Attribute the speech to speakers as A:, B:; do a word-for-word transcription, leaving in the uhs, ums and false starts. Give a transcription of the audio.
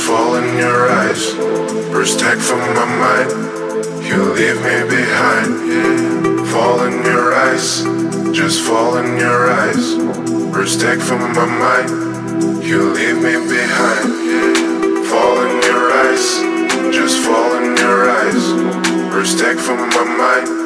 A: fall in your eyes. Protect from my mind, you leave me behind. Yeah. Fall in your eyes, just fall in your eyes. Protect from my mind, you leave me behind. Yeah. Fall in your eyes, just fall in your eyes. Protect from my mind.